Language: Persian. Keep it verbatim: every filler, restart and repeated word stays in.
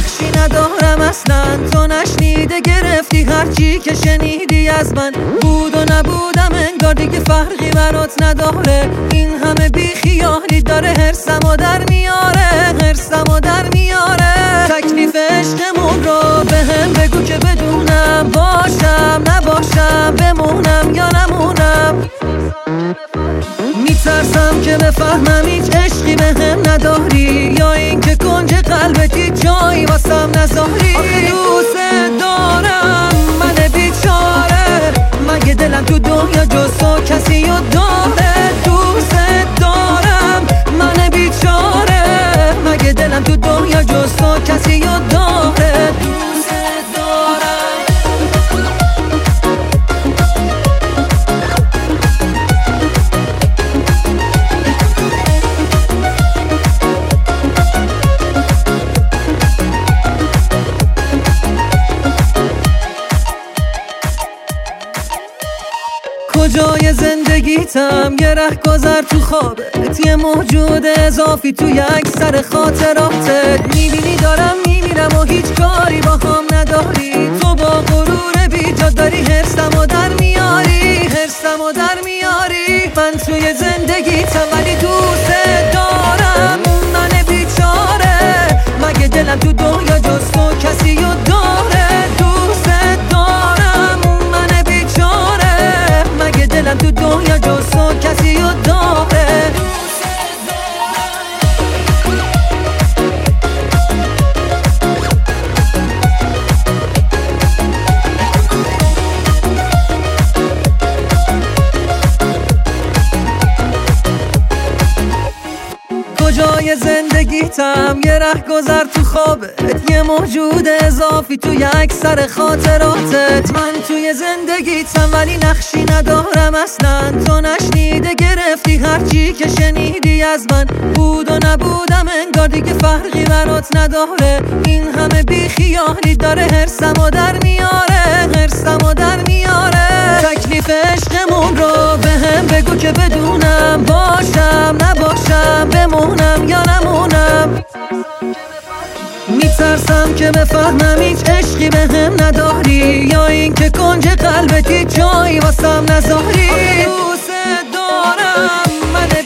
نقشی ندارم اصلا، تو نشنیده گرفتی هرچی که شنیدی از من. بود و نبودم انگار دیگه فرقی برات نداره، این همه بی خیالی داره هرسمو در میاره، هرسمو در میاره. تکلیف عشقمون رو به هم بگو که بدونم، باشم نباشم، بمونم یا نمونم. میترسم که بفهمم هیچ عشقی به هم نداری، یا این که کنج قلبتی جایی واسم نذاری. آخه دوست دارم من بیچاره، مگه دلم تو دنیا جز تو کسی رو داره؟ دوست دارم من بیچاره، مگه دلم تو دنیا جز تو کسی رو داره؟ دوست دارم. کجای زندگیتم یه ره گذر تو خوابت، یه موجود اضافی تو یک سر خاطراتت. میبینی دارم میمیرم و هیچ کاری با هم نداری، تو با غرور بیجا داری هرسمو در میاری، هرسمو در میاری. من توی زندگیتم ولی دوست دارم من بیچاره، مگه دلم تو دنیا جز تو کسی رو داره؟ دوست دارم من بیچاره، مگه دلم تو دنیا جز تو کسی رو داره؟ کجای زندگیتم یه ره گذر تو خوابت، یه موجود اضافی تو یک سر خاطراتت. من توی زندگیتم ولی نقشی ندارم اصلا، تو نشنیده گرفتی هرچی که شنیدی از من. بود و نبودم انگار دیگه فرقی برات نداره، این همه بی خیالی داره هرسمو در میاره، هرسمو در میاره. تکلیف عشقمون رو به هم بگو که بدونم، باشم نباشم، بمونم یا نمونم. میترسم که بفهمم هیچ عشقی به هم نداری، یا این که کنج قلبتی جایی واسم نذاری. دوست دارم من